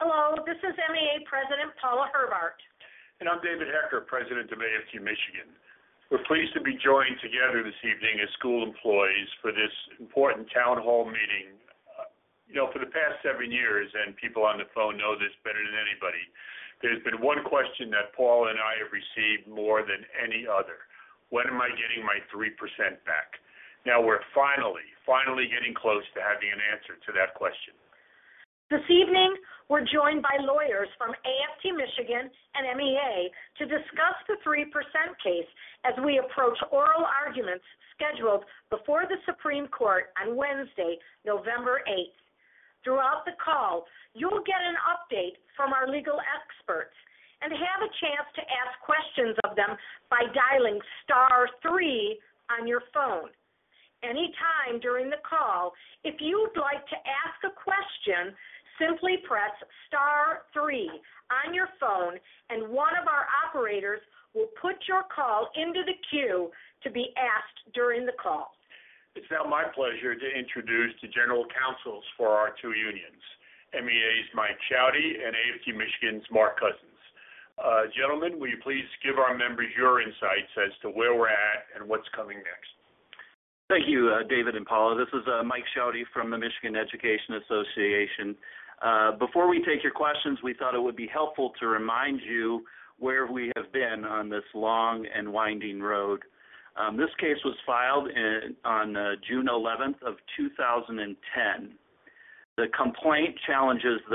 Hello, this is MEA President Paula Herbart. And I'm David Hecker, President of AFT Michigan. We're pleased to be joined together this evening as school employees for this important town hall meeting. For the past 7 years, and people on the phone know this better than anybody, there's been one question that Paul and I have received more than any other. When am I getting my 3% back? Now we're finally getting close to having an answer to that question. This evening, we're joined by lawyers from AFT Michigan and MEA to discuss the 3% case as we approach oral arguments scheduled before the Supreme Court on Wednesday, November 8th. Throughout the call, you'll get an update from our legal experts and have a chance to ask questions of them by dialing *3 on your phone. Anytime during the call, if you'd like to ask a question, simply press *3 on your phone, and one of our operators will put your call into the queue to be asked during the call. It's now my pleasure to introduce the general counsels for our two unions, MEA's Mike Chowdy and AFT Michigan's Mark Cousins. Gentlemen, will you please give our members your insights as to where we're at and what's coming next? Thank you, David and Paula. This is Mike Chowdy from the Michigan Education Association. Before we take your questions, we thought it would be helpful to remind you where we have been on this long and winding road. This case was filed on June 11th of 2010. The complaint challenges the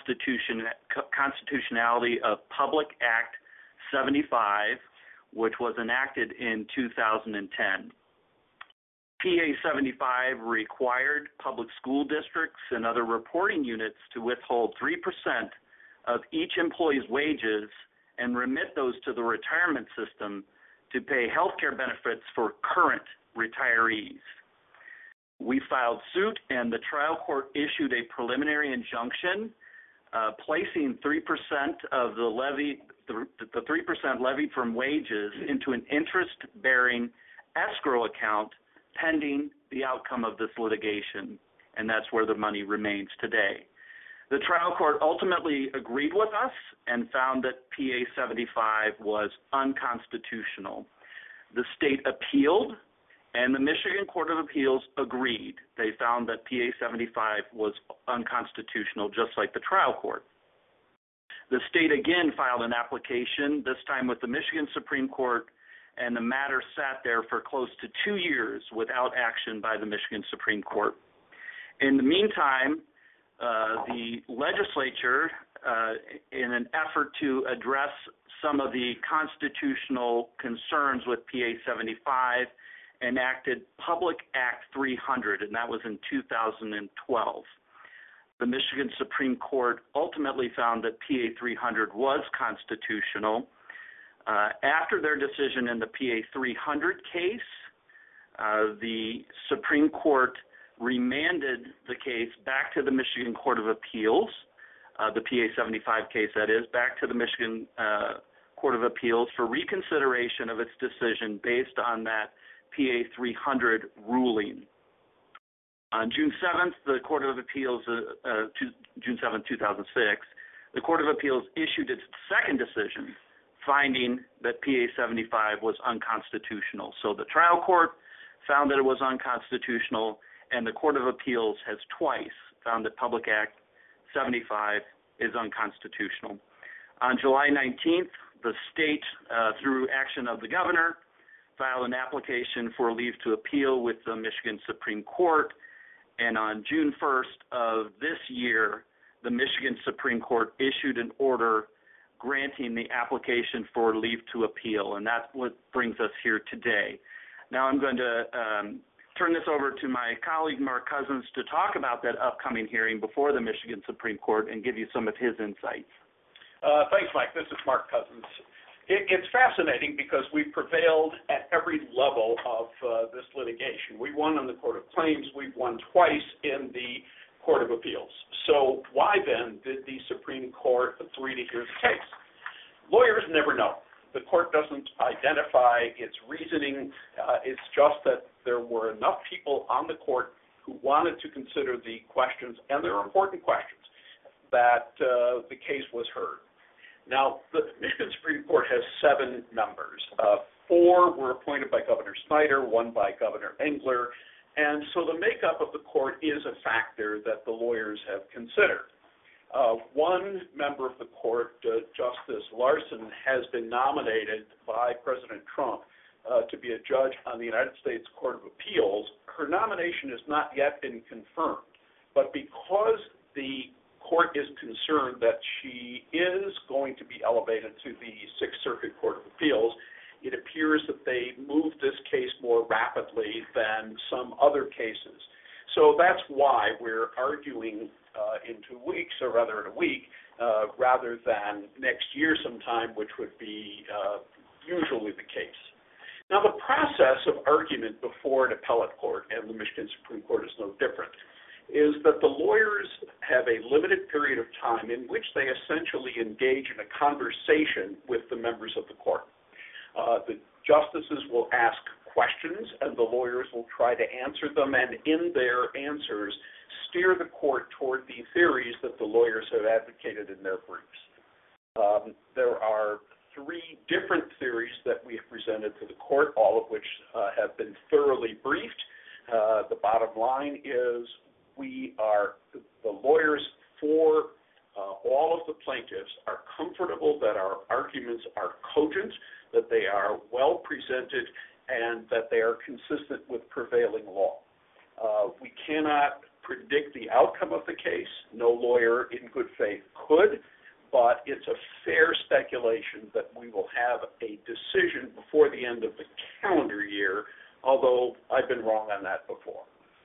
constitutionality of Public Act 75, which was enacted in 2010. PA 75 required public school districts and other reporting units to withhold 3% of each employee's wages and remit those to the retirement system to pay health care benefits for current retirees. We filed suit, and the trial court issued a preliminary injunction placing 3% of the levy, the 3% levied from wages into an interest-bearing escrow account pending the outcome of this litigation, and that's where the money remains today. The trial court ultimately agreed with us and found that PA 75 was unconstitutional. The state appealed, and the Michigan Court of Appeals agreed. They found that PA 75 was unconstitutional, just like the trial court. The state again filed an application, this time with the Michigan Supreme Court, and the matter sat there for close to 2 years without action by the Michigan Supreme Court. In the meantime, the legislature, in an effort to address some of the constitutional concerns with PA 75, enacted Public Act 300, and that was in 2012. The Michigan Supreme Court ultimately found that PA 300 was constitutional. After their decision in the PA 300 case, the Supreme Court remanded the case back to the Michigan Court of Appeals, the PA 75 case that is, back to the Michigan Court of Appeals for reconsideration of its decision based on that PA 300 ruling. On June 7th, the Court of Appeals, June 7th, 2006, the Court of Appeals issued its second decision, finding that PA 75 was unconstitutional. So the trial court found that it was unconstitutional, and the Court of Appeals has twice found that Public Act 75 is unconstitutional. On July 19th, the state, through action of the governor, filed an application for leave to appeal with the Michigan Supreme Court, and on June 1st of this year, the Michigan Supreme Court issued an order granting the application for leave to appeal, and that's what brings us here today. Now I'm going to turn this over to my colleague Mark Cousins to talk about that upcoming hearing before the Michigan Supreme Court and give you some of his insights. Thanks, Mike. This is Mark Cousins. It's fascinating because we prevailed at every level of this litigation. We won on the Court of Claims. We've won twice in the Court of Appeals. So why then did the Supreme Court agree to hear the case? Lawyers never know. The court doesn't identify its reasoning. It's just that there were enough people on the court who wanted to consider the questions, and they're important questions. that the case was heard. Now, the Michigan Supreme Court has 7 members. 4 were appointed by Governor Snyder, 1 by Governor Engler, and so the makeup of the court is a factor that the lawyers have considered. 1 member of the court, Justice Larson, has been nominated by President Trump to be a judge on the United States Court of Appeals. Her nomination has not yet been confirmed, but because the court is concerned that she is going to be elevated to the Sixth Circuit Court of Appeals, it appears that they moved this case more rapidly than some other cases. So that's why we're arguing in 2 weeks, or rather in a week, rather than next year sometime, which would be usually the case. Now, the process of argument before an appellate court, and the Michigan Supreme Court is no different, is that the lawyers have a limited period of time in which they essentially engage in a conversation with the members of the court. The justices will ask questions, and the lawyers will try to answer them, and in their answers, steer the court toward the theories that the lawyers have advocated in their briefs. There are 3 different theories that we have presented to the court, all of which have been thoroughly briefed. The bottom line is the lawyers for all of the plaintiffs are comfortable that our arguments are cogent, that they are well presented, and that they are consistent with prevailing law. We cannot predict the outcome of the case. No lawyer in good faith could, but it's a fair speculation that we will have a decision before the end of the calendar year, although I've been wrong on that before.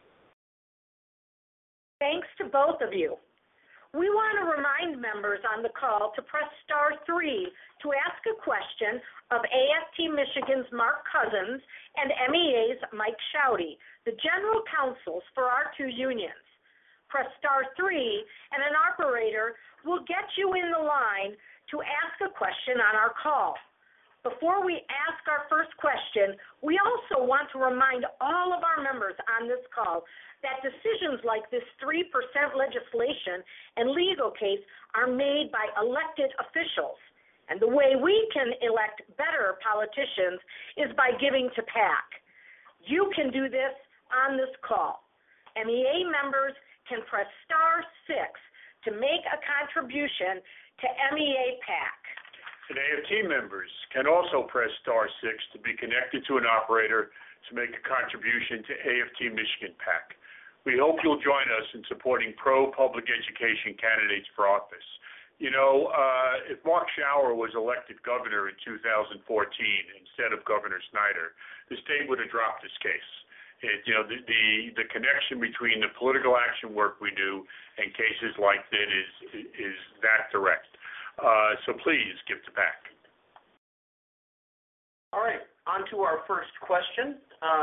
Thanks to both of you. We want to remind members on the call to press *3 to ask a question of AFT Michigan's Mark Cousins and MEA's Mike Schaude, the general counsels for our 2 unions. Press *3 and an operator will get you in the line to ask a question on our call. Before we ask our first question, we also want to remind all of our members on this call that decisions like this 3% legislation and legal case are made by elected officials. And the way we can elect better politicians is by giving to PAC. You can do this on this call. MEA members can press *6 to make a contribution to MEA PAC. And AFT members can also press *6 to be connected to an operator to make a contribution to AFT Michigan PAC. We hope you'll join us in supporting pro-public education candidates for office. You know, if Mark Schauer was elected governor in 2014 instead of Governor Snyder, the state would have dropped this case. The connection between the political action work we do and cases like that is that direct. So please give to PAC. All right, on to our first question.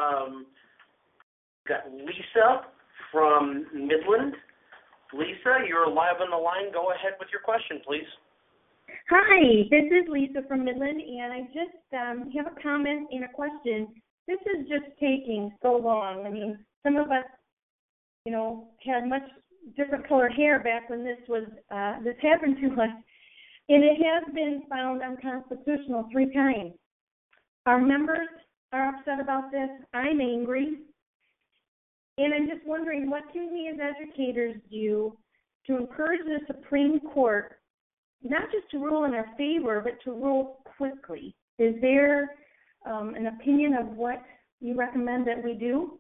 Got Lisa from Midland. Lisa, you're live on the line. Go ahead with your question, please. Hi, this is Lisa from Midland, and I just have a comment and a question. This is just taking so long. I mean, some of us, had much different colored hair back when this happened to us, and it has been found unconstitutional 3 times. Our members are upset about this. I'm angry. And I'm just wondering, what can we as educators do to encourage the Supreme Court not just to rule in our favor, but to rule quickly? Is there an opinion of what you recommend that we do?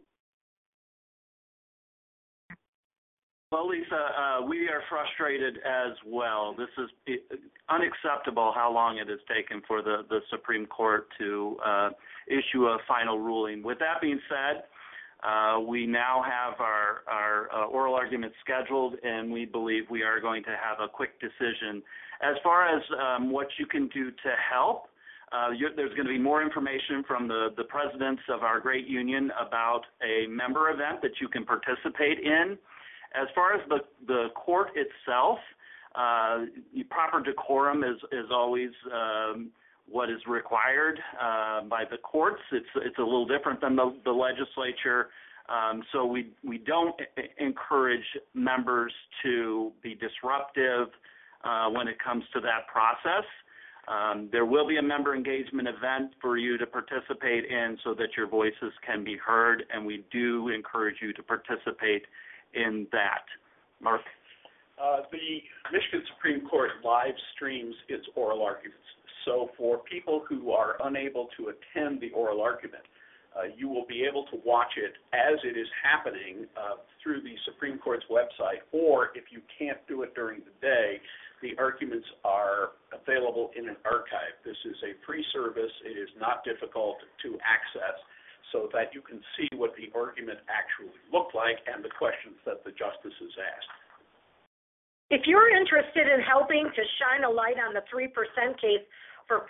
Well, Lisa, we are frustrated as well. This is unacceptable how long it has taken for the Supreme Court to issue a final ruling. With that being said, we now have our oral argument scheduled, and we believe we are going to have a quick decision. As far as what you can do to help, there's going to be more information from the presidents of our great union about a member event that you can participate in. As far as the court itself, proper decorum is always what is required by the courts. It's a little different than the legislature. So we don't encourage members to be disruptive when it comes to that process. There will be a member engagement event for you to participate in so that your voices can be heard, and we do encourage you to participate in that. Mark? The Michigan Supreme Court live streams its oral arguments. So for people who are unable to attend the oral argument, you will be able to watch it as it is happening through the Supreme Court's website, or if you can't do it during the day, the arguments are available in an archive. This is a free service. It is not difficult to access so that you can see what the argument actually looked like and the questions that the justices asked. If you're interested in helping to shine a light on the 3% case for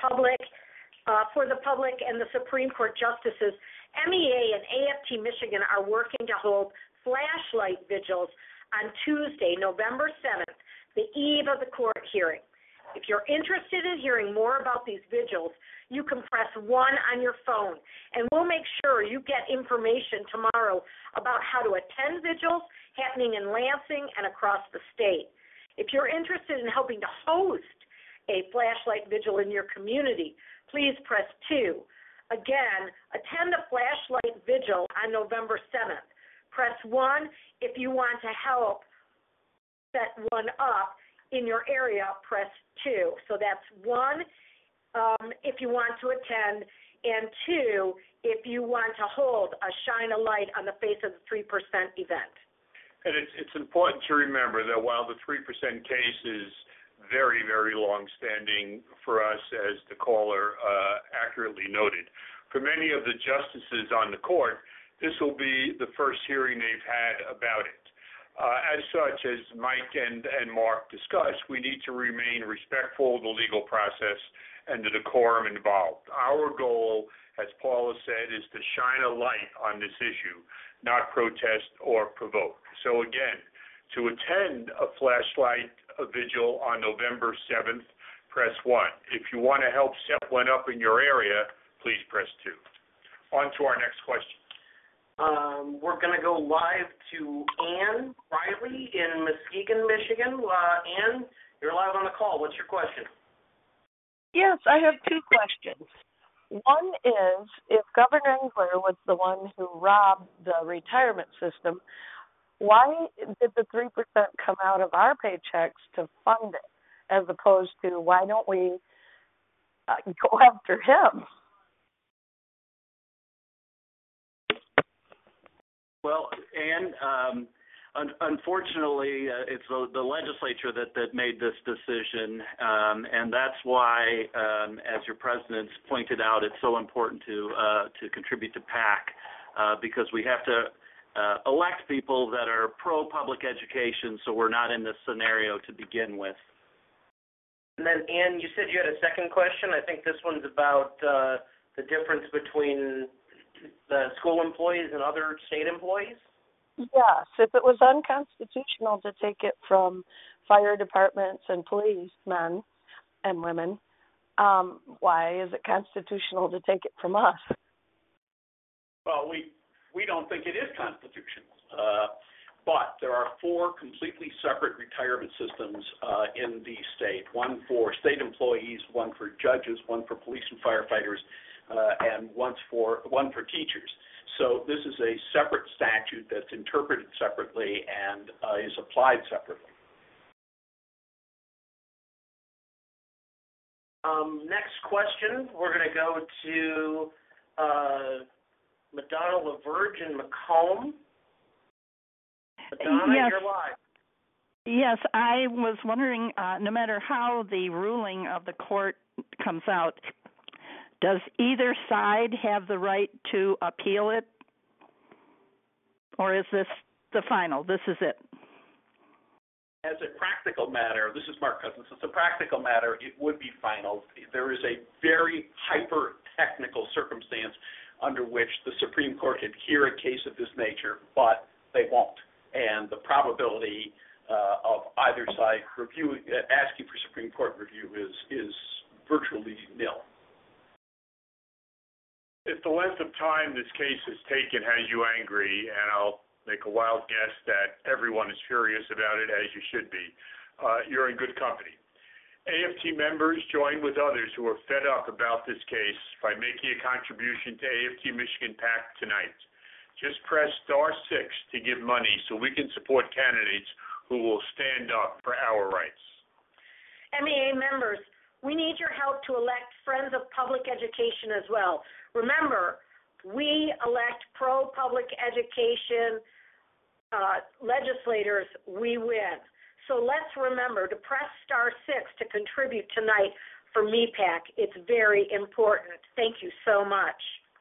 the public and the Supreme Court justices, MEA and AFT Michigan are working to hold flashlight vigils on Tuesday, November 7th, the eve of the court hearing. If you're interested in hearing more about these vigils, you can press 1 on your phone, and we'll make sure you get information tomorrow about how to attend vigils happening in Lansing and across the state. If you're interested in helping to host a flashlight vigil in your community, please press 2. Again, attend a flashlight vigil on November 7th. Press 1 if you want to help set one up in your area. Press 2. So that's 1 if you want to attend, and 2 if you want to hold a shine a light on the face of the 3% event. And it's important to remember that while the 3% case is very, very long-standing for us, as the caller accurately noted, for many of the justices on the court, this will be the first hearing they've had about it. As such, as Mike and Mark discussed, we need to remain respectful of the legal process and the decorum involved. Our goal, as Paula said, is to shine a light on this issue, not protest or provoke. So again, to attend a flashlight vigil on November 7th, press 1. If you want to help set one up in your area, please press 2. On to our next question. We're going to go live to Ann Riley in Muskegon, Michigan. Ann, you're live on the call. What's your question? Yes, I have 2 questions. One is, if Governor Engler was the one who robbed the retirement system, why did the 3% come out of our paychecks to fund it, as opposed to why don't we go after him? Well, Ann, unfortunately, it's the legislature that made this decision, and that's why, as your presidents pointed out, it's so important to contribute to PAC, because we have to elect people that are pro-public education, so we're not in this scenario to begin with. And then, Ann, you said you had a second question. I think this one's about the difference between the school employees and other state employees? Yes, if it was unconstitutional to take it from fire departments and policemen and women, why is it constitutional to take it from us? Well, we don't think it is constitutional, but there are 4 completely separate retirement systems in the state, one for state employees, one for judges, one for police and firefighters, and one for teachers. So this is a separate statute that's interpreted separately and is applied separately. Next question, we're going to go to Madonna LaVerge in Macomb. Madonna, yes. You're live. Yes, I was wondering, no matter how the ruling of the court comes out, does either side have the right to appeal it? Or is this the final? This is it? As a practical matter, this is Mark Cousins, as a practical matter, it would be final. There is a very hyper-technical circumstance under which the Supreme Court could hear a case of this nature, but they won't. And the probability of either side asking for Supreme Court review is virtually nil. if the length of time this case has taken has you angry, and I'll make a wild guess that everyone is furious about it, as you should be, you're in good company. AFT members join with others who are fed up about this case by making a contribution to AFT Michigan PAC tonight. Just press *6 to give money so we can support candidates who will stand up for our rights. MEA members, we need your help to elect Friends of Public Education as well. Remember, we elect pro-public education legislators, we win. So let's remember to press *6 to contribute tonight for MEPAC. It's very important. Thank you so much.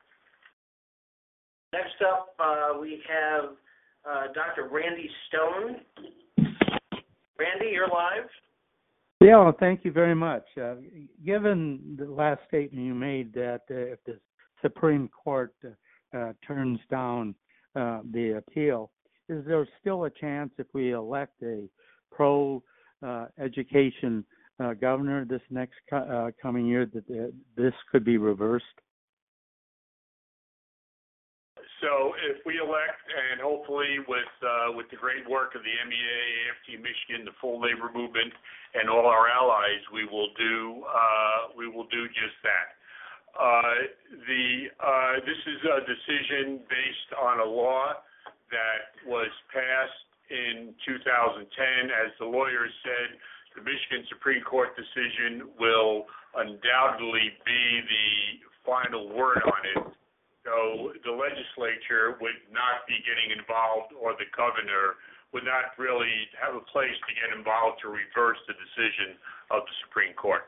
Next up, we have Dr. Randy Stone. Randy, you're live. Yeah, well, thank you very much. Given the last statement you made that if the Supreme Court turns down the appeal, is there still a chance if we elect a pro-education governor this next coming year that this could be reversed? So if we elect, and hopefully with the great work of the MEA, AFT Michigan, the full labor movement, and all our allies, we will do just that. This is a decision based on a law that was passed in 2010. As the lawyers said, the Michigan Supreme Court decision will undoubtedly be the final word on it. So the legislature would not be getting involved, or the governor would not really have a place to get involved to reverse the decision of the Supreme Court.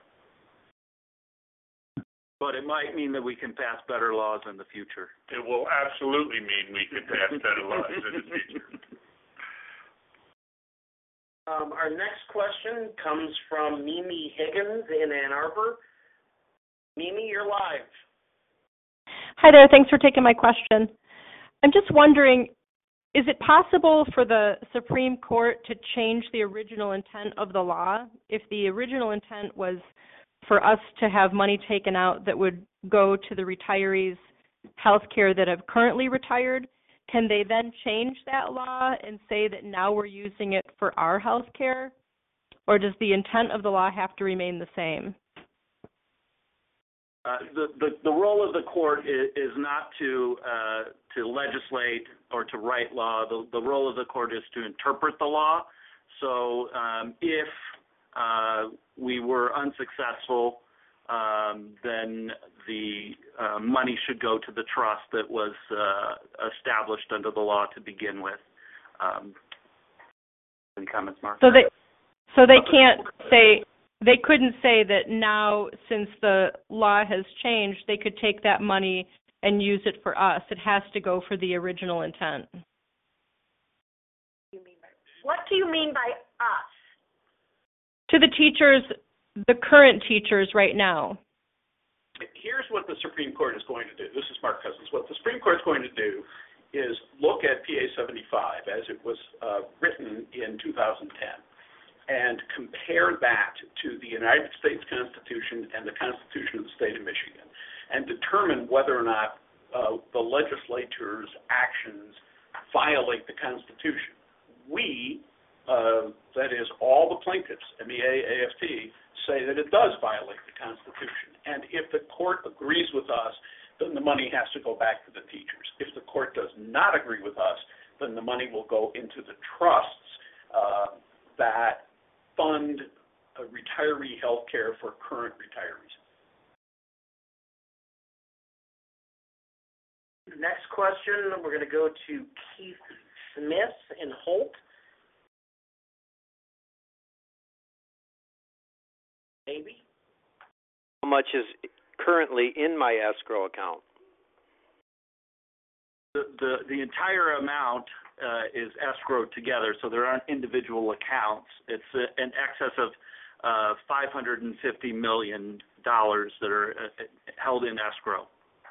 But it might mean that we can pass better laws in the future. It will absolutely mean we can pass better laws in the future. Our next question comes from Mimi Higgins in Ann Arbor. Mimi, you're live. Hi there. Thanks for taking my question. I'm just wondering, is it possible for the Supreme Court to change the original intent of the law? If the original intent was for us to have money taken out that would go to the retirees' health care that have currently retired, can they then change that law and say that now we're using it for our health care? Or does the intent of the law have to remain the same? The role of the court is not to legislate or to write law. The role of the court is to interpret the law. So if we were unsuccessful, then the money should go to the trust that was established under the law to begin with. Any comments, Mark? So they can't say. They couldn't say that now, since the law has changed, they could take that money and use it for us. It has to go for the original intent. What do you mean by us? To the teachers, the current teachers right now. Here's what the Supreme Court is going to do. This is Mark Cousins. What the Supreme Court is going to do is look at PA 75 as it was written in 2010. And compare that to the United States Constitution and the Constitution of the State of Michigan, and determine whether or not the legislature's actions violate the Constitution. We, that is all the plaintiffs, MEA, AFT, say that it does violate the Constitution. And if the court agrees with us, then the money has to go back to the teachers. If the court does not agree with us, then the money will go into the trusts that fund retiree health care for current retirees. Next question, we're going to go to Keith Smith in Holt. Maybe. How much is currently in my escrow account? The entire amount is escrowed together, so there aren't individual accounts. It's in excess of $550 million that are held in escrow.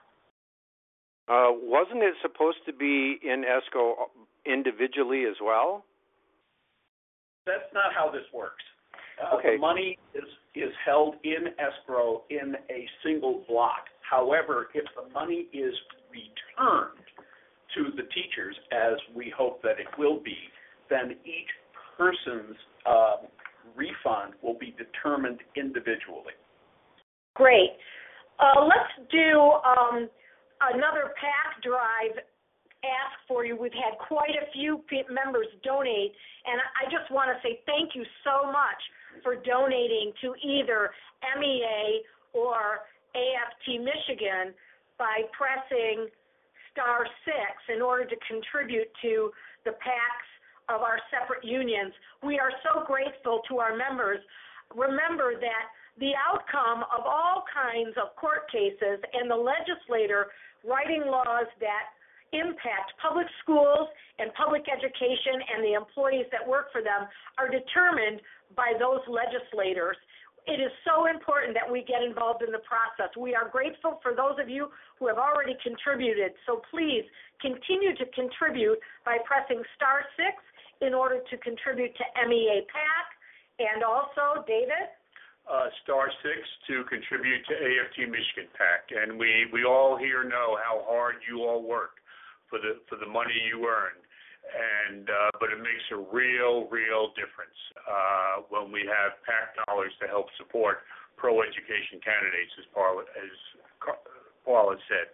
Wasn't it supposed to be in escrow individually as well? That's not how this works. Okay. The money is held in escrow in a single block. However, if the money is returned to the teachers, as we hope that it will be, then each person's refund will be determined individually. Great. Let's do another PAC drive ask for you. We've had quite a few members donate, and I just want to say thank you so much for donating to either MEA or AFT Michigan by pressing *6 in order to contribute to the PACs of our separate unions. We are so grateful to our members. Remember that the outcome of all kinds of court cases and the legislator writing laws that impact public schools and public education and the employees that work for them are determined by those legislators. It is so important that we get involved in the process. We are grateful for those of you who have already contributed, so please continue to contribute by pressing *6 in order to contribute to MEA PAC, and also, David? *6 to contribute to AFT Michigan PAC, and we all here know how hard you all work for the money you earn, and but it makes a real difference when we have PAC dollars to help support pro-education candidates, as Paul has said.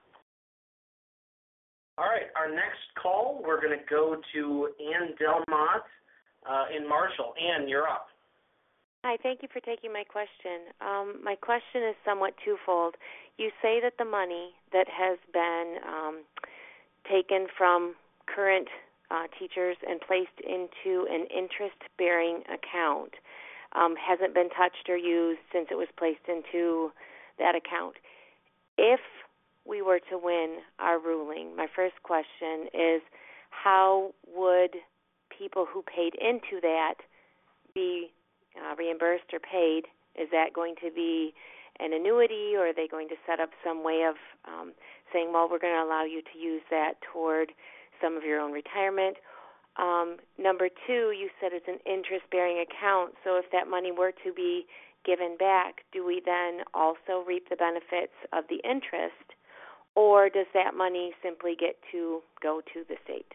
All right, our next call, we're going to go to Ann Delmont in Marshall. Ann, you're up. Hi, thank you for taking my question. My question is somewhat twofold. You say that the money that has been taken from current teachers and placed into an interest-bearing account hasn't been touched or used since it was placed into that account. If we were to win our ruling, my first question is, how would people who paid into that be reimbursed or paid? Is that going to be an annuity, or are they going to set up some way of saying, well, we're going to allow you to use that toward some of your own retirement? Number two, you said it's an interest-bearing account, so if that money were to be given back, do we then also reap the benefits of the interest, or does that money simply get to go to the state?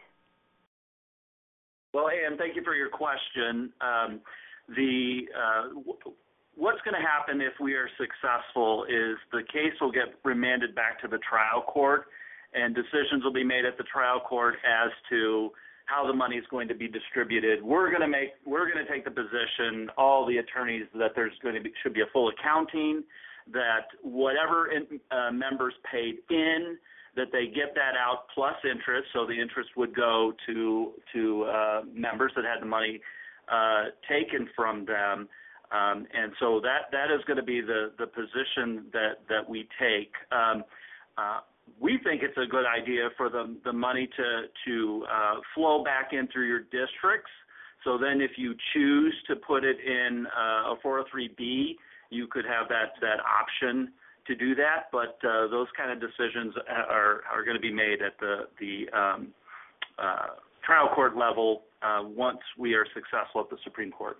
Well, Ann, thank you for your question. What's going to happen if we are successful is the case will get remanded back to the trial court, and decisions will be made at the trial court as to how the money is going to be distributed. We're going to take the position, all the attorneys, that should be a full accounting, that whatever members paid in, that they get that out plus interest, so the interest would go to members that had the money taken from them. And so that is going to be the position that we take. We think it's a good idea for the money to flow back in through your districts. So then if you choose to put it in a 403B, you could have that option to do that. But those kind of decisions are going to be made at the trial court level once we are successful at the Supreme Court.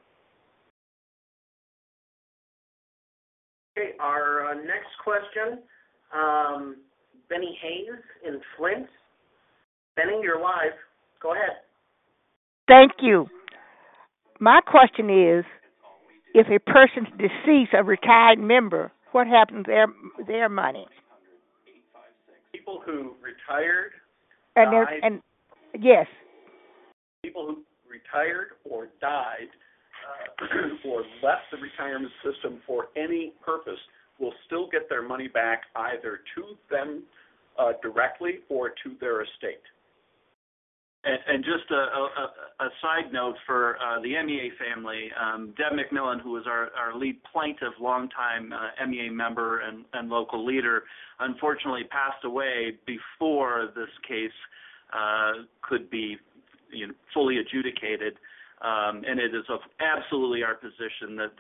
Okay, our next question, Benny Hayes in Flint. Benny, you're live. Go ahead. Thank you. My question is, if a person's deceased, a retired member, what happens to their money? People who retired, and yes. People who retired or died or left the retirement system for any purpose will still get their money back either to them directly or to their estate. And just a side note for the MEA family, Deb McMillan, who was our lead plaintiff, longtime MEA member and local leader, unfortunately passed away before this case could be fully adjudicated. And it is absolutely our position that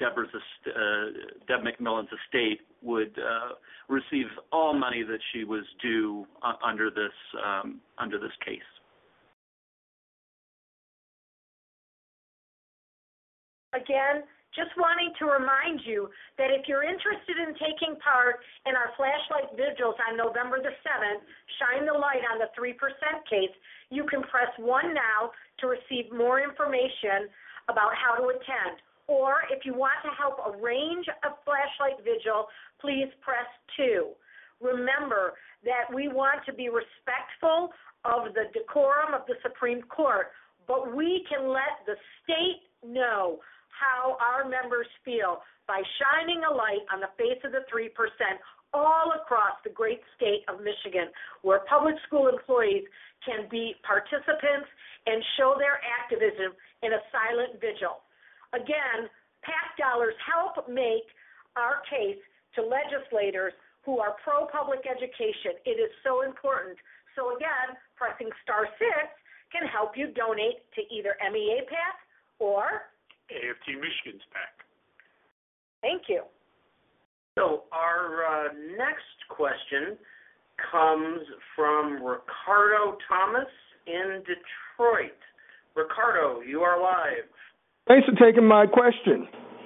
Deb McMillan's estate would receive all money that she was due under this case. Again, just wanting to remind you that if you're interested in taking part in our flashlight vigils on November the 7th, Shine the Light on the 3% case, you can press 1 now to receive more information about how to attend. Or if you want to help arrange a flashlight vigil, please press 2. Remember that we want to be respectful of the decorum of the Supreme Court, but we can let the state know how our members feel by shining a light on the face of the 3% all across the great state of Michigan, where public school employees can be participants and show their activism in a silent vigil. Again, PAC dollars help make our case to legislators who are pro-public education. It is so important. So again, pressing *6 can help you donate to either MEA PAC or AFT Michigan's PAC. Thank you. So our next question comes from Ricardo Thomas in Detroit. Ricardo, you are live. Thanks for taking my question.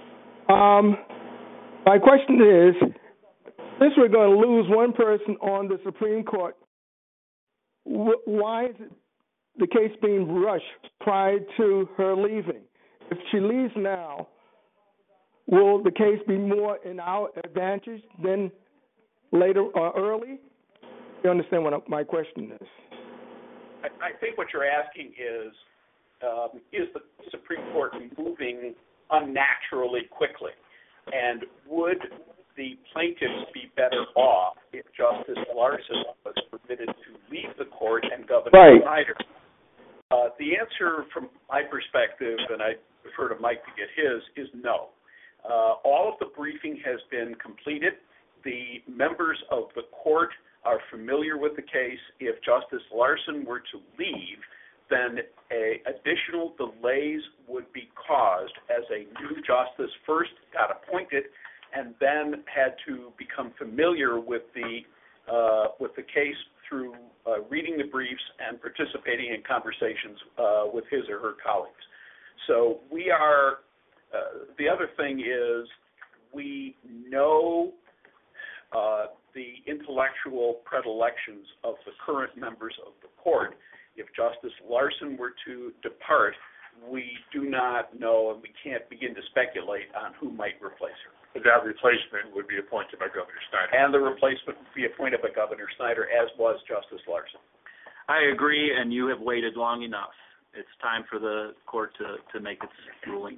My question is, since we're going to lose one person on the Supreme Court, why is the case being rushed prior to her leaving? If she leaves now, will the case be more in our advantage than later or early? You understand what my question is? I think what you're asking is the Supreme Court moving unnaturally quickly? And would the plaintiffs be better off if Justice Larson was permitted to leave the court and Governor Snyder? The answer from my perspective, and I refer to Mike to get his, is no. All of the briefing has been completed. The members of the court are familiar with the case. If Justice Larson were to leave, then additional delays would be caused as a new justice first got appointed and then had to become familiar with the case through reading the briefs and participating in conversations with his or her colleagues. So we are, the other thing is we know the intellectual predilections of the current members of the court. If Justice Larson were to depart, we do not know and we can't begin to speculate on who might replace her. But that replacement would be appointed by Governor Snyder. And the replacement would be appointed by Governor Snyder, as was Justice Larson. I agree, and you have waited long enough. It's time for the court to make its ruling.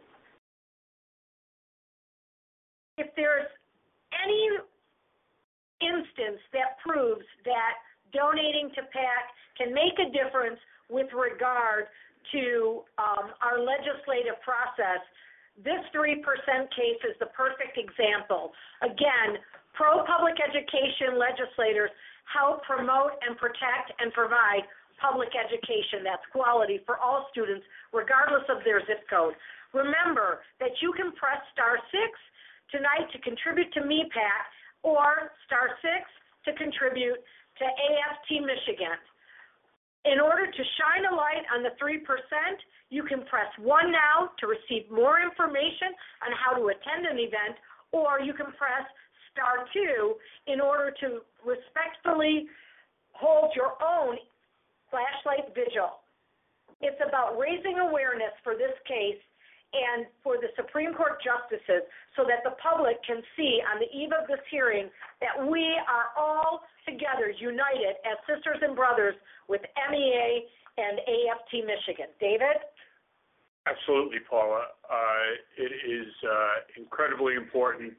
If there's any instance that proves that donating to PAC can make a difference with regard to our legislative process, this 3% case is the perfect example. Again, pro-public education legislators help promote and protect and provide public education that's quality for all students, regardless of their zip code. Remember that you can press *6 tonight to contribute to MEPAC or *6 to contribute to AFT Michigan. In order to shine a light on the 3%, you can press 1 now to receive more information on how to attend an event, or you can press *2 in order to respectfully hold your own flashlight vigil. It's about raising awareness for this case and for the Supreme Court justices so that the public can see on the eve of this hearing that we are all together united as sisters and brothers with MEA and AFT Michigan. David? Absolutely, Paula. It is incredibly important,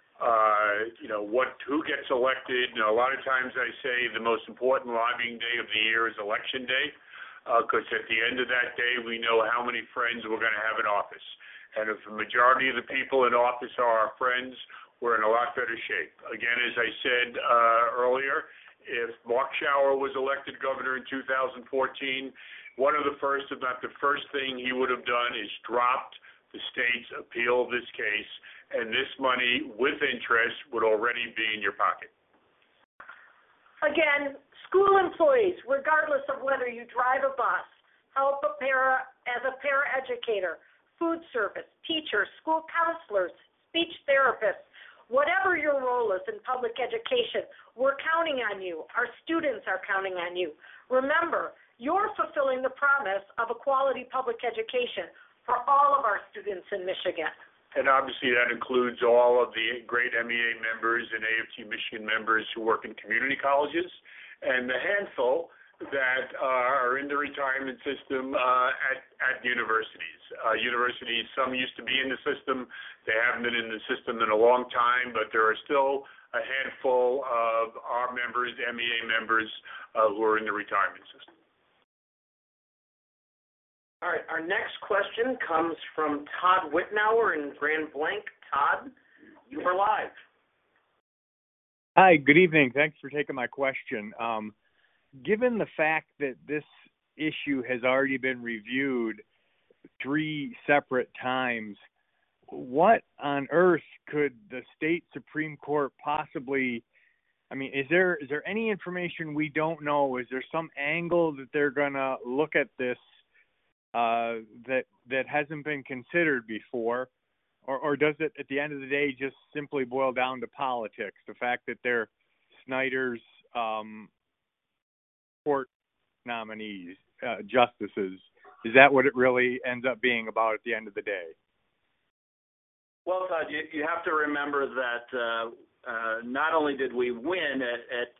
who gets elected. A lot of times I say the most important lobbying day of the year is Election Day, because at the end of that day, we know how many friends we're going to have in office. And if the majority of the people in office are our friends, we're in a lot better shape. Again, as I said earlier, if Mark Schauer was elected governor in 2014, one of the first, if not the first thing he would have done is dropped the state's appeal of this case, and this money with interest would already be in your pocket. Again, school employees, regardless of whether you drive a bus, help as a paraeducator, food service, teachers, school counselors, speech therapists. Whatever your role is in public education, we're counting on you. Our students are counting on you. Remember, you're fulfilling the promise of a quality public education for all of our students in Michigan. And obviously that includes all of the great MEA members and AFT Michigan members who work in community colleges, and the handful that are in the retirement system at universities. Universities, some used to be in the system. They haven't been in the system in a long time, but there are still a handful of our members, MEA members, who are in the retirement system. All right, our next question comes from Todd Wittenauer in Grand Blanc. Todd, you are live. Hi, good evening. Thanks for taking my question. Given the fact that this issue has already been reviewed 3 separate times, what on earth could the state Supreme Court possibly, I mean, is there any information we don't know? Is there some angle that they're going to look at this that hasn't been considered before? Or does it, at the end of the day, just simply boil down to politics? The fact that they're Snyder's court nominees, justices, is that what it really ends up being about at the end of the day? Well, Todd, you have to remember that not only did we win at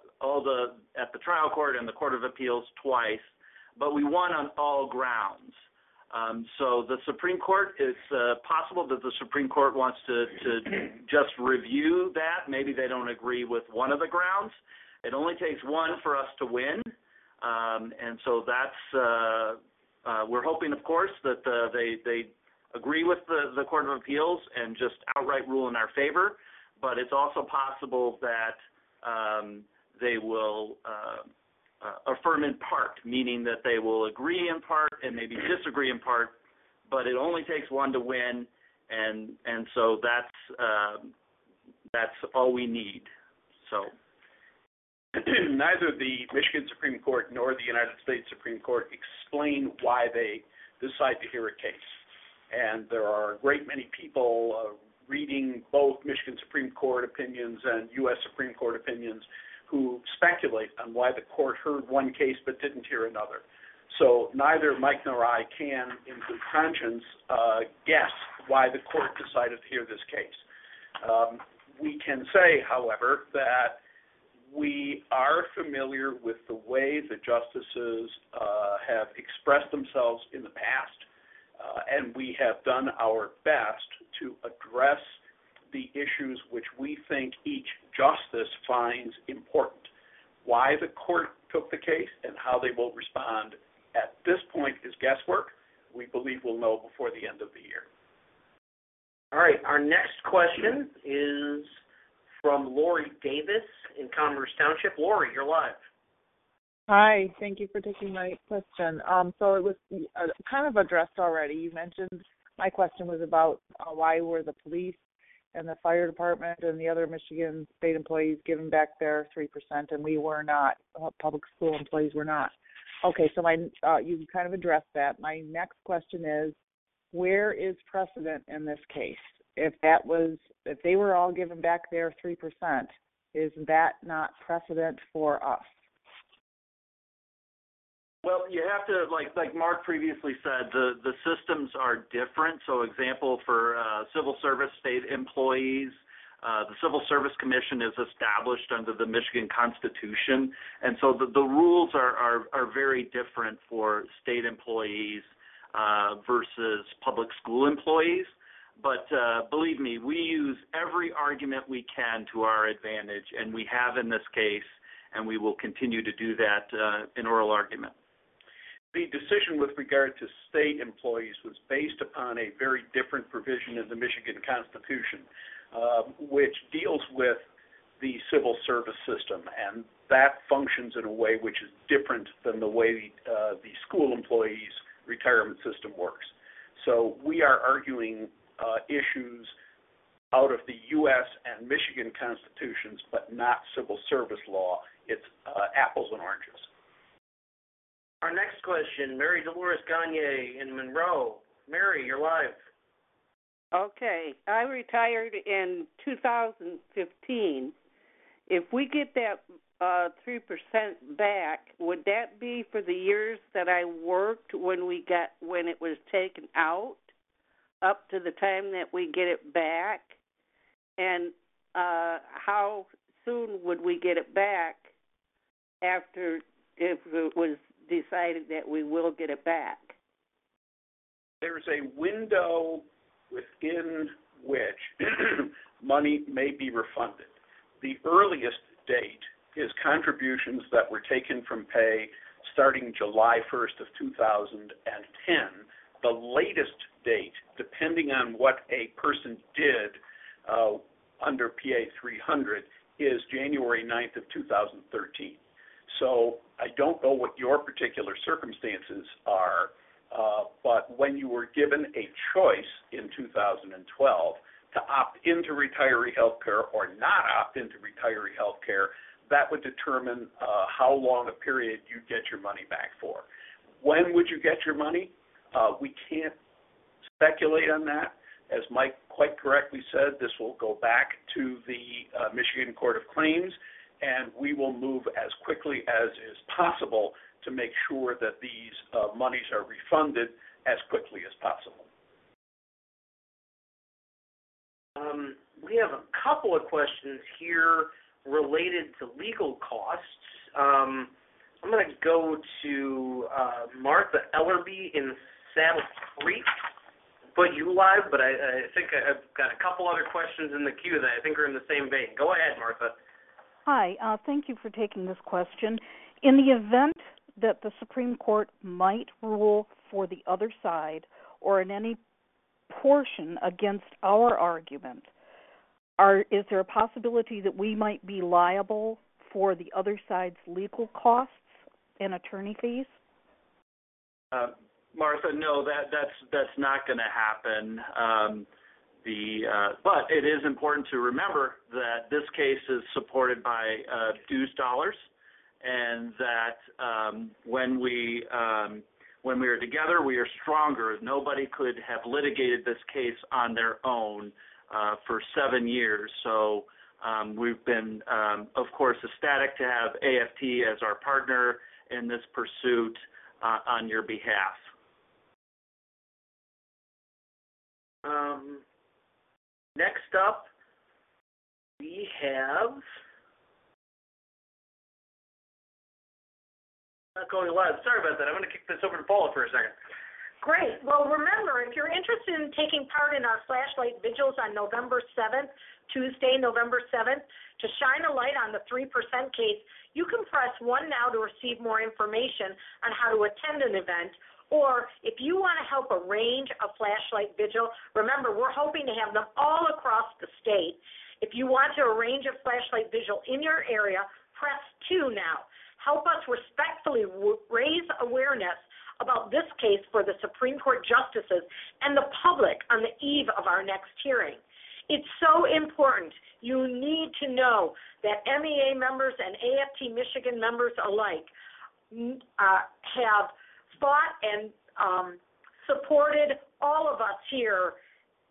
the trial court and the Court of Appeals twice, but we won on all grounds. So the Supreme Court, it's possible that the Supreme Court wants to just review that. Maybe they don't agree with one of the grounds. It only takes one for us to win, and so that's we're hoping, of course, that they agree with the Court of Appeals and just outright rule in our favor. But it's also possible that they will affirm in part, meaning that they will agree in part and maybe disagree in part. But it only takes one to win, and so that's all we need. So. Neither the Michigan Supreme Court nor the United States Supreme Court explain why they decide to hear a case. And there are a great many people reading both Michigan Supreme Court opinions and U.S. Supreme Court opinions who speculate on why the court heard one case but didn't hear another. So neither Mike nor I can, in good conscience, guess why the court decided to hear this case. We can say, however, that we are familiar with the way the justices have expressed themselves in the past, and we have done our best to address the issues which we think each justice finds important. Why the court took the case and how they will respond at this point is guesswork. We believe we'll know before the end of the year. All right, our next question is from Lori Davis in Commerce Township. Lori, you're live. Hi, thank you for taking my question. So it was kind of addressed already. You mentioned my question was about why were the police and the fire department and the other Michigan state employees giving back their 3%, and we were not. Public school employees were not. Okay, so you kind of addressed that. My next question is, where is precedent in this case? If they were all given back their 3%, is that not precedent for us? Well, you have to, like Mark previously said, the systems are different. So, example, for civil service state employees, the Civil Service Commission is established under the Michigan Constitution, and so the rules are very different for state employees versus public school employees. But believe me, we use every argument we can to our advantage, and we have in this case, and we will continue to do that in oral argument. The decision with regard to state employees was based upon a very different provision in the Michigan Constitution, which deals with the civil service system, and that functions in a way which is different than the way the school employees' retirement system works. So we are arguing issues out of the U.S. and Michigan constitutions, but not civil service law. It's apples and oranges. Our next question, Mary Dolores Gagne in Monroe. Mary, you're live. Okay, I retired in 2015. If we get that 3% back, would that be for the years that I worked when it was taken out, up to the time that we get it back? And how soon would we get it back after, if it was decided that we will get it back? There's a window within which money may be refunded. The earliest date is contributions that were taken from pay starting July 1st of 2010. The latest date, depending on what a person did under PA 300, is January 9th of 2013. So I don't know what your particular circumstances are, but when you were given a choice in 2012 to opt into retiree health care or not opt into retiree health care, that would determine how long a period you get your money back for. When would you get your money? We can't speculate on that. As Mike quite correctly said, this will go back to the Michigan Court of Claims, and we will move as quickly as is possible to make sure that these monies are refunded as quickly as possible. We have a couple of questions here related to legal costs. I'm going to go to Martha Ellerby in Saddle Creek. Put you live, but I think I've got a couple other questions in the queue that I think are in the same vein. Go ahead, Martha. Hi, thank you for taking this question. In the event that the Supreme Court might rule for the other side or in any portion against our argument, is there a possibility that we might be liable for the other side's legal costs and attorney fees? Martha, no, that's not going to happen. But it is important to remember that this case is supported by dues dollars, and that when we are together, we are stronger. Nobody could have litigated this case on their own for 7 years. So we've been, of course, ecstatic to have AFT as our partner in this pursuit on your behalf. Next up, we have... Not going live. Sorry about that. I'm going to kick this over to Paula for a second. Great. Well, remember, if you're interested in taking part in our flashlight vigils on November 7th, Tuesday, November 7th, to shine a light on the 3% case, you can press 1 now to receive more information on how to attend an event. Or if you want to help arrange a flashlight vigil, remember, we're hoping to have them all across the state. If you want to arrange a flashlight vigil in your area, press 2 now. Help us respectfully raise awareness about this case for the Supreme Court justices and the public on the eve of our next hearing. It's so important. You need to know that MEA members and AFT Michigan members alike have fought and supported all of us here,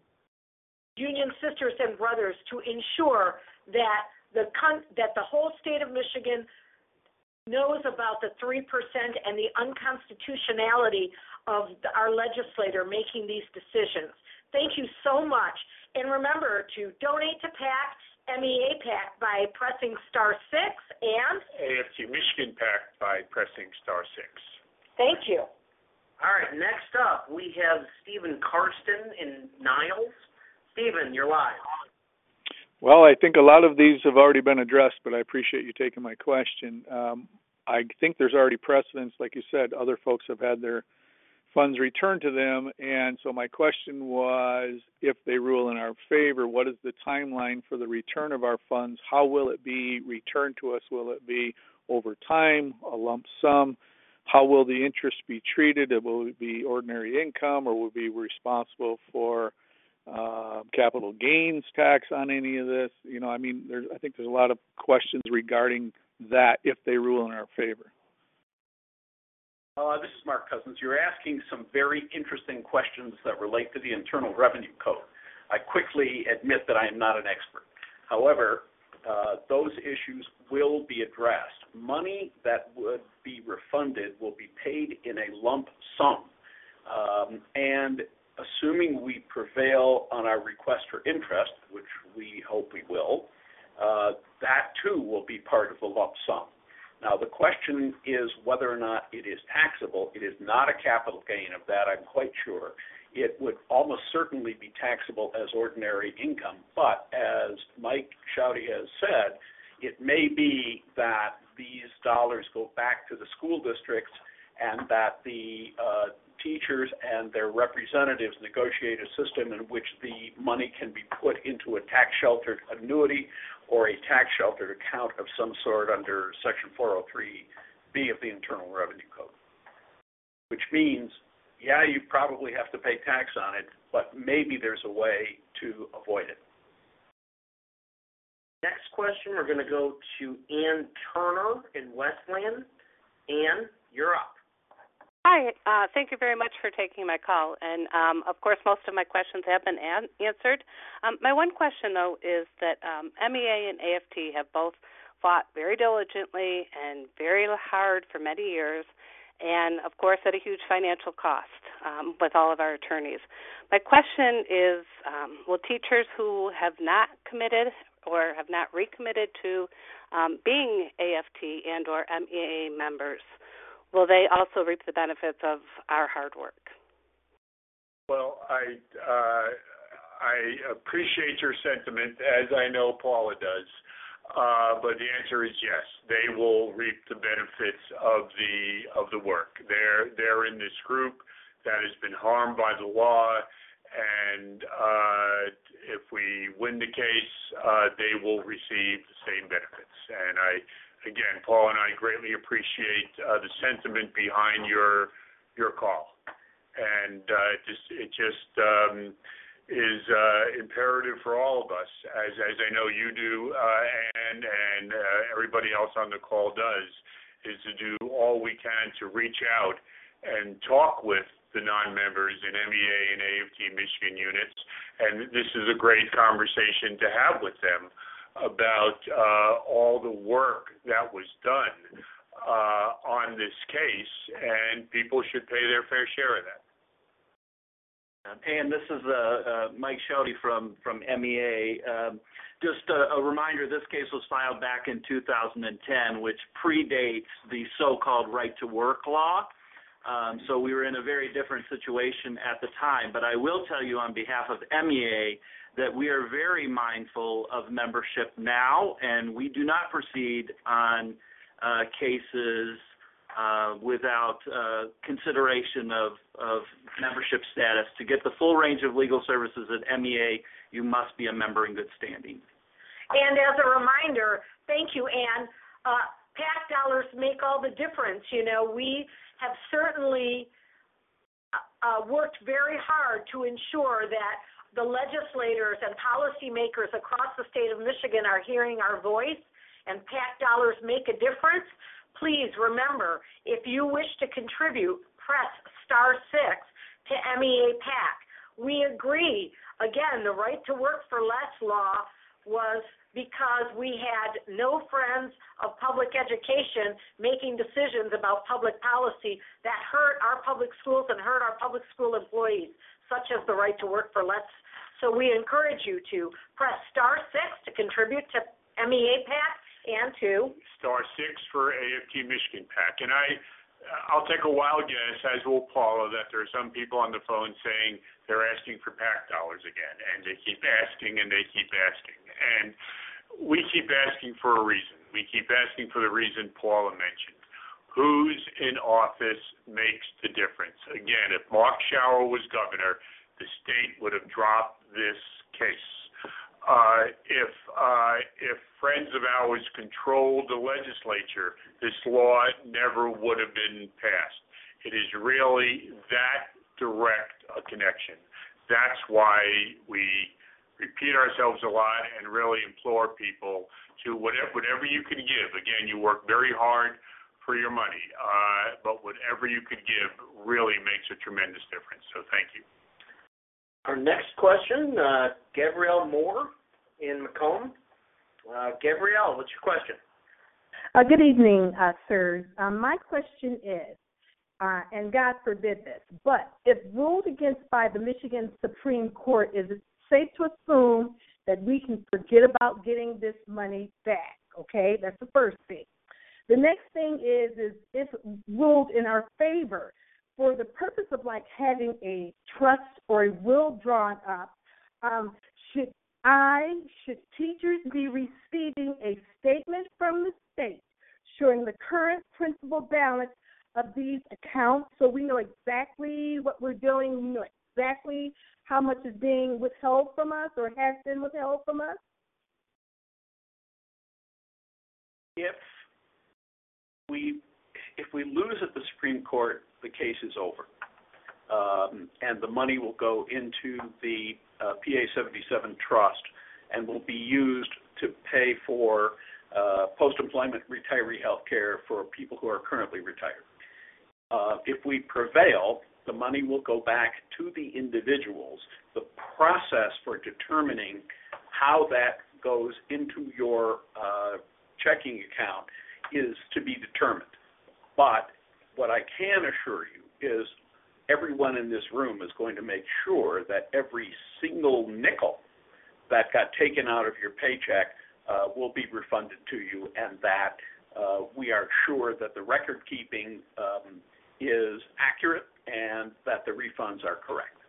union sisters and brothers, to ensure that the whole state of Michigan knows about the 3% and the unconstitutionality of our legislator making these decisions. Thank you so much. And remember to donate to PAC, MEA PAC, by pressing *6 and AFT Michigan PAC by pressing *6. Thank you. All right, next up, we have Stephen Karsten in Niles. Stephen, you're live. Well, I think a lot of these have already been addressed, but I appreciate you taking my question. I think there's already precedence, like you said, other folks have had their funds returned to them, and so my question was, if they rule in our favor, what is the timeline for the return of our funds? How will it be returned to us? Will it be over time, a lump sum? How will the interest be treated? Will it be ordinary income, or will we be responsible for capital gains tax on any of this? I think there's a lot of questions regarding that if they rule in our favor. This is Mark Cousins. You're asking some very interesting questions that relate to the Internal Revenue Code. I quickly admit that I am not an expert. However, those issues will be addressed. Money that would be refunded will be paid in a lump sum. And assuming we prevail on our request for interest, which we hope we will, that too will be part of the lump sum. Now, the question is whether or not it is taxable. It is not a capital gain of that, I'm quite sure. It would almost certainly be taxable as ordinary income, but as Mike Schaude has said, it may be that these dollars go back to the school districts and that the teachers and their representatives negotiate a system in which the money can be put into a tax-sheltered annuity or a tax-sheltered account of some sort under Section 403B of the Internal Revenue Code, which means, yeah, you probably have to pay tax on it, but maybe there's a way to avoid it. Next question, we're going to go to Ann Turner in Westland. Ann, you're up. Hi, thank you very much for taking my call. And, of course, most of my questions have been answered. My one question, though, is that MEA and AFT have both fought very diligently and very hard for many years, and, of course, at a huge financial cost with all of our attorneys. My question is, will teachers who have not committed or have not recommitted to being AFT and or MEA members, will they also reap the benefits of our hard work? Well, I appreciate your sentiment, as I know Paula does. But the answer is yes. They will reap the benefits of the work. They're in this group that has been harmed by the law, and if we win the case, they will receive the same benefits. And again, Paul and I greatly appreciate the sentiment behind your call, and it just is imperative for all of us, as I know you do, and everybody else on the call does, is to do all we can to reach out and talk with the non-members in MEA and AFT Michigan units, and this is a great conversation to have with them about all the work that was done on this case, and people should pay their fair share of that. And this is Mike Schaude from MEA. Just a reminder, this case was filed back in 2010, which predates the so-called right-to-work law. So we were in a very different situation at the time. But I will tell you on behalf of MEA that we are very mindful of membership now, and we do not proceed on cases without consideration of membership status. To get the full range of legal services at MEA, you must be a member in good standing. And as a reminder, thank you, Ann, PAC dollars make all the difference. You know, we have certainly worked very hard to ensure that the legislators and policymakers across the state of Michigan are hearing our voice, and PAC dollars make a difference. Please remember, if you wish to contribute, press *6 to MEA PAC. We agree. Again, the right to work for less law was because we had no friends of public education making decisions about public policy that hurt our public schools and hurt our public school employees, such as the right to work for less. So we encourage you to press *6 to contribute to MEA PAC and to *6 for AFT Michigan PAC. And I'll take a wild guess, as will Paula, that there are some people on the phone saying they're asking for PAC dollars again, and they keep asking and they keep asking. And we keep asking for a reason. We keep asking for the reason Paula mentioned. Who's in office makes the difference. Again, if Mark Schauer was governor, the state would have dropped this case. If friends of ours controlled the legislature, this law never would have been passed. It is really that direct a connection. That's why we repeat ourselves a lot and really implore people to whatever you can give. Again, you work very hard for your money, but whatever you could give really makes a tremendous difference. So thank you. Our next question, Gabrielle Moore in Macomb. Gabrielle, what's your question? Good evening, sirs. My question is, and God forbid this, but if ruled against by the Michigan Supreme Court, is it safe to assume that we can forget about getting this money back? Okay, that's the first thing. The next thing is if ruled in our favor, for the purpose of like having a trust or a will drawn up, should teachers be receiving a statement from the state showing the current principal balance of these accounts so we know exactly what we're doing, we know exactly how much is being withheld from us or has been withheld from us? If we lose at the Supreme Court, the case is over, and the money will go into the PA 77 trust and will be used to pay for post-employment retiree health care for people who are currently retired. If we prevail, the money will go back to the individuals. The process for determining how that goes into your checking account is to be determined. But what I can assure you is everyone in this room is going to make sure that every single nickel that got taken out of your paycheck will be refunded to you, and that we are sure that the record keeping is accurate and that the refunds are correct.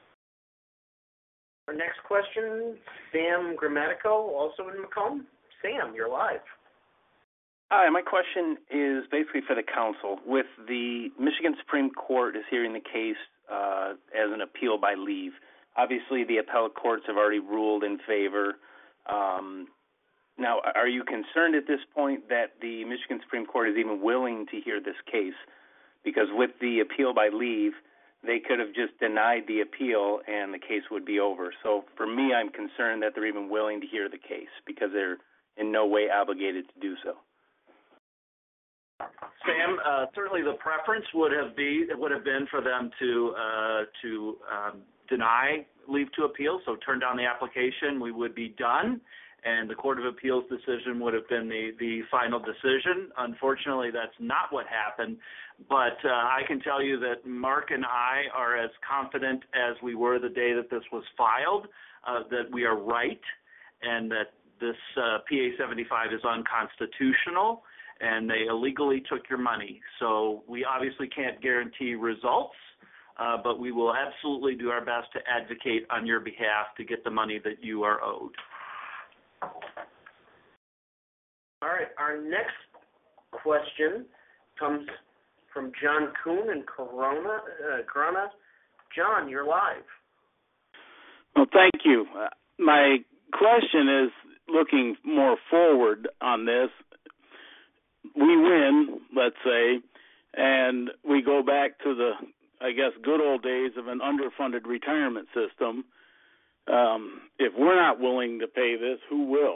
Our next question, Sam Grammatico, also in Macomb. Sam, you're live. Hi, my question is basically for the council. With the Michigan Supreme Court is hearing the case as an appeal by leave. Obviously, the appellate courts have already ruled in favor. Now, are you concerned at this point that the Michigan Supreme Court is even willing to hear this case? Because with the appeal by leave, they could have just denied the appeal and the case would be over. So for me, I'm concerned that they're even willing to hear the case because they're in no way obligated to do so. Sam, certainly the preference would have been for them to deny leave to appeal, so turn down the application. We would be done, and the Court of Appeals decision would have been the final decision. Unfortunately, that's not what happened, but I can tell you that Mark and I are as confident as we were the day that this was filed, that we are right, and that this PA 75 is unconstitutional, and they illegally took your money. So we obviously can't guarantee results, but we will absolutely do our best to advocate on your behalf to get the money that you are owed. All right, our next question comes from John Kuhn in Corona. John, you're live. Well, thank you. My question is looking more forward on this. We win, let's say, and we go back to the, I guess, good old days of an underfunded retirement system. If we're not willing to pay this, who will?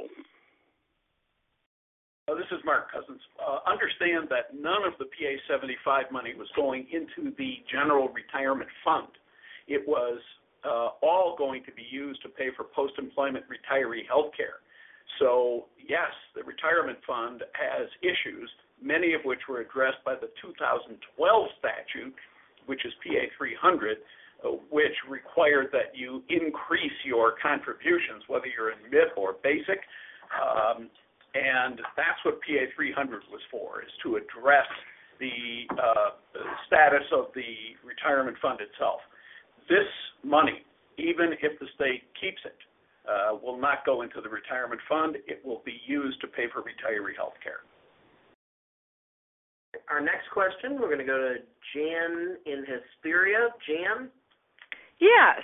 This is Mark Cousins. Understand that none of the PA 75 money was going into the general retirement fund. It was all going to be used to pay for post-employment retiree health care. So, yes, the retirement fund has issues, many of which were addressed by the 2012 statute, which is PA 300, which required that you increase your contributions, whether you're in MIP or basic. And that's what PA 300 was for, is to address the status of the retirement fund itself. This money, even if the state keeps it, will not go into the retirement fund. It will be used to pay for retiree health care. Our next question, we're going to go to Jan in Hesperia. Jan? Yes.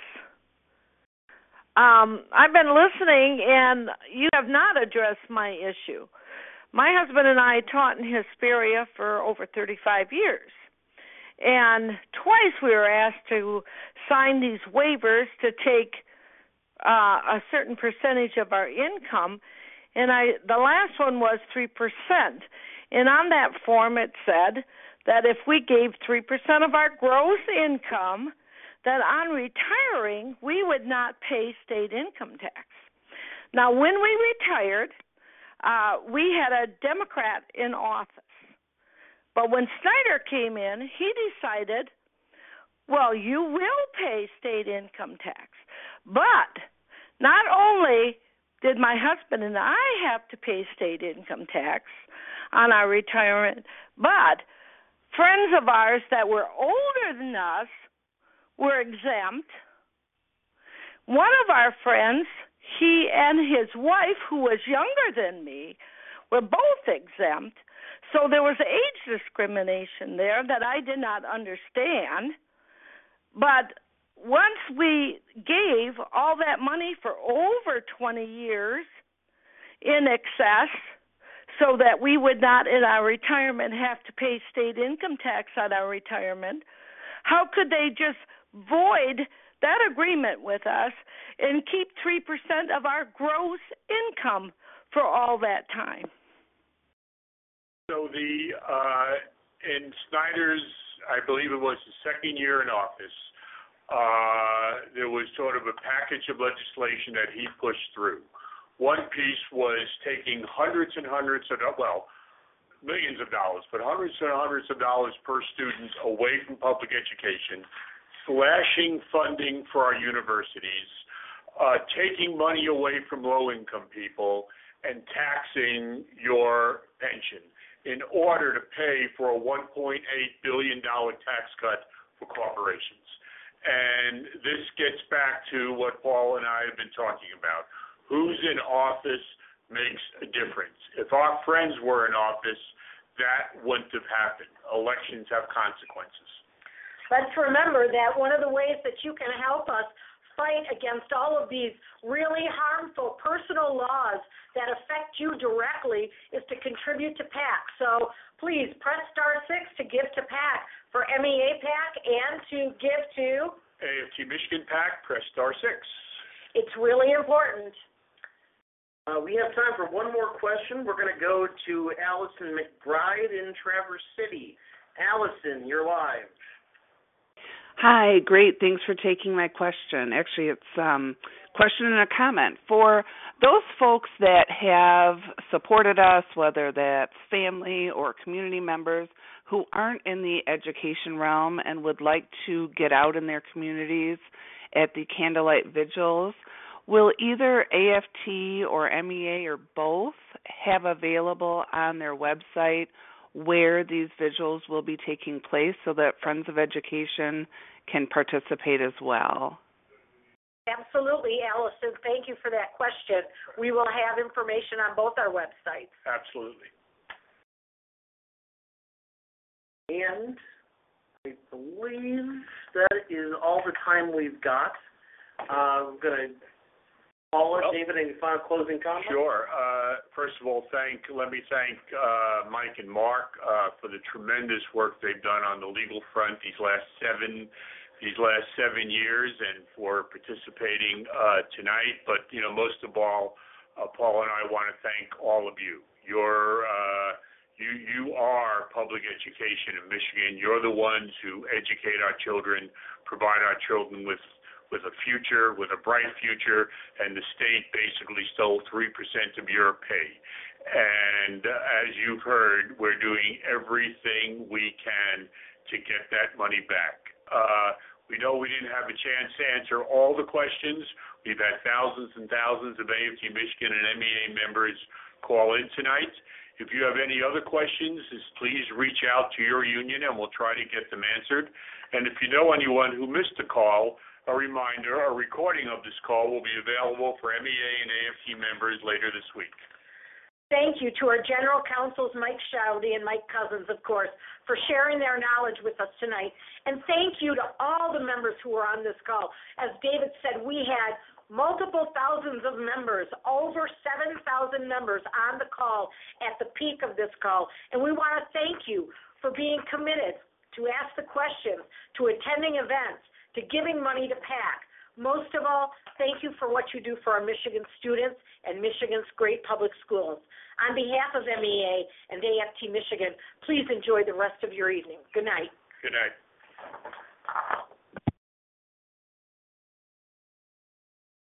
I've been listening, and you have not addressed my issue. My husband and I taught in Hesperia for over 35 years. And twice we were asked to sign these waivers to take a certain percentage of our income, and the last one was 3%. And on that form it said that if we gave 3% of our gross income, that on retiring we would not pay state income tax. Now, when we retired, we had a Democrat in office. But when Snyder came in, he decided, well, you will pay state income tax. But not only did my husband and I have to pay state income tax on our retirement, but friends of ours that were older than us were exempt. One of our friends, he and his wife, who was younger than me, were both exempt. So there was age discrimination there that I did not understand. But once we gave all that money for over 20 years in excess, so that we would not in our retirement have to pay state income tax on our retirement, how could they just void that agreement with us and keep 3% of our gross income for all that time? So in Snyder's, I believe it was the second year in office, there was sort of a package of legislation that he pushed through. One piece was taking hundreds and hundreds of, well, millions of dollars, but hundreds and hundreds of dollars per student away from public education, slashing funding for our universities, taking money away from low-income people, and taxing your pension in order to pay for a $1.8 billion tax cut for corporations. And this gets back to what Paul and I have been talking about. Who's in office makes a difference. If our friends were in office, that wouldn't have happened. Elections have consequences. Let's remember that one of the ways that you can help us fight against all of these really harmful personal laws that affect you directly is to contribute to PAC. So please press *6 to give to PAC, for MEA PAC, and to give to AFT Michigan PAC. Press *6. It's really important. We have time for one more question. We're going to go to Allison McBride in Traverse City. Allison, you're live. Hi, great. Thanks for taking my question. Actually, it's a question and a comment. For those folks that have supported us, whether that's family or community members who aren't in the education realm and would like to get out in their communities at the candlelight vigils, will either AFT or MEA or both have available on their website where these vigils will be taking place so that Friends of Education can participate as well? Absolutely, Allison. Thank you for that question. We will have information on both our websites. Absolutely. And I believe that is all the time we've got. I'm going to Paula, David, any final closing comments? Sure. First of all, let me thank Mike and Mark for the tremendous work they've done on the legal front these last 7 years, and for participating tonight. But most of all, Paul and I want to thank all of you. You are public education in Michigan. You're the ones who educate our children, provide our children with a future, with a bright future, and the state basically stole 3% of your pay. And as you've heard, we're doing everything we can to get that money back. We know we didn't have a chance to answer all the questions. We've had thousands and thousands of AFT Michigan and MEA members call in tonight. If you have any other questions, please reach out to your union and we'll try to get them answered. And if you know anyone who missed the call, a reminder, a recording of this call will be available for MEA and AFT members later this week. Thank you to our General Counsels, Mike Schaudy and Mike Cousins, of course, for sharing their knowledge with us tonight. And thank you to all the members who were on this call. As David said, we had multiple thousands of members, over 7,000 members on the call at the peak of this call. And we want to thank you for being committed to ask the questions, to attending events, to giving money to PAC. Most of all, thank you for what you do for our Michigan students and Michigan's great public schools. On behalf of MEA and AFT Michigan, please enjoy the rest of your evening. Good night. Good night.